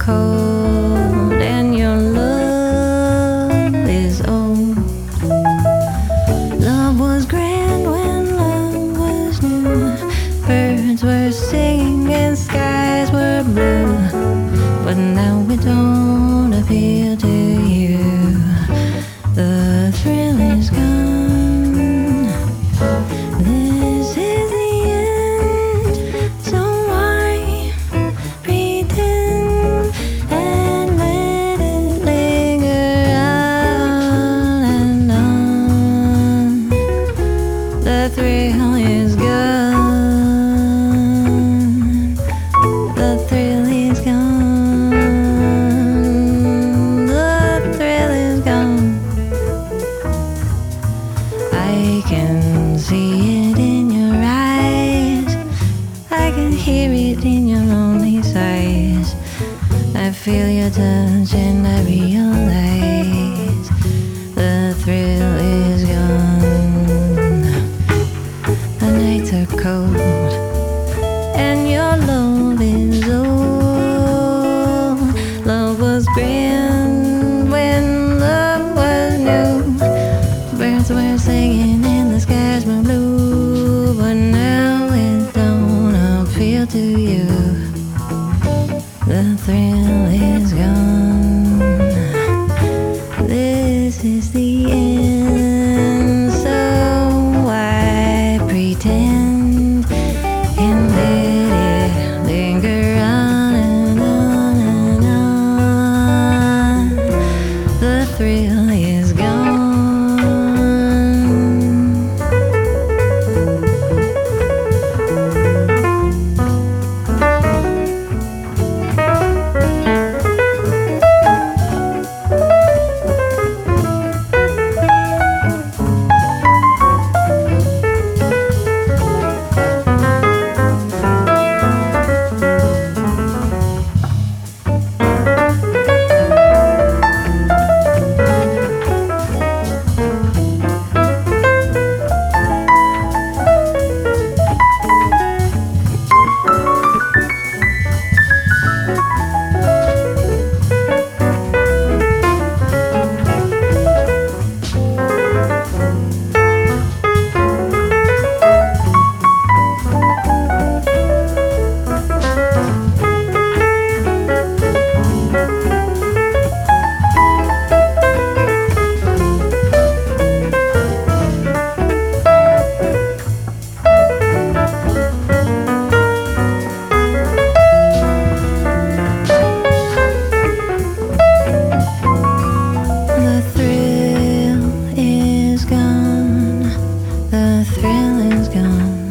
cold and your love is old. Love was grand when love was new. Birds were singing and skies were blue. But now it don't appeal to you. The thrill is gone. This is the end. So why pretend and let it linger on and on? The thrill is gone. The thrill is gone. The thrill is gone. I can see it in your eyes. I can hear it in your lonely sighs. I feel your touch and I realize the thrill is gone. The nights are cold and your love is old. Love was grand when love was new. Birds were singing and the skies were blue. But now it don't appeal to you. The thrill is gone. This is the end. So why pretend and let it linger on and on and on? The thrill is gone. The thrill is gone. The thrill is gone.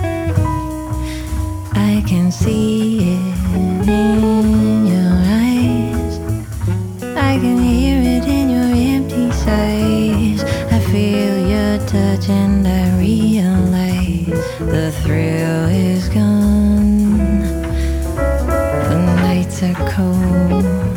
I can see it in your eyes. I can hear it in your empty sighs. I feel your touch and I realize the thrill is gone. The nights are cold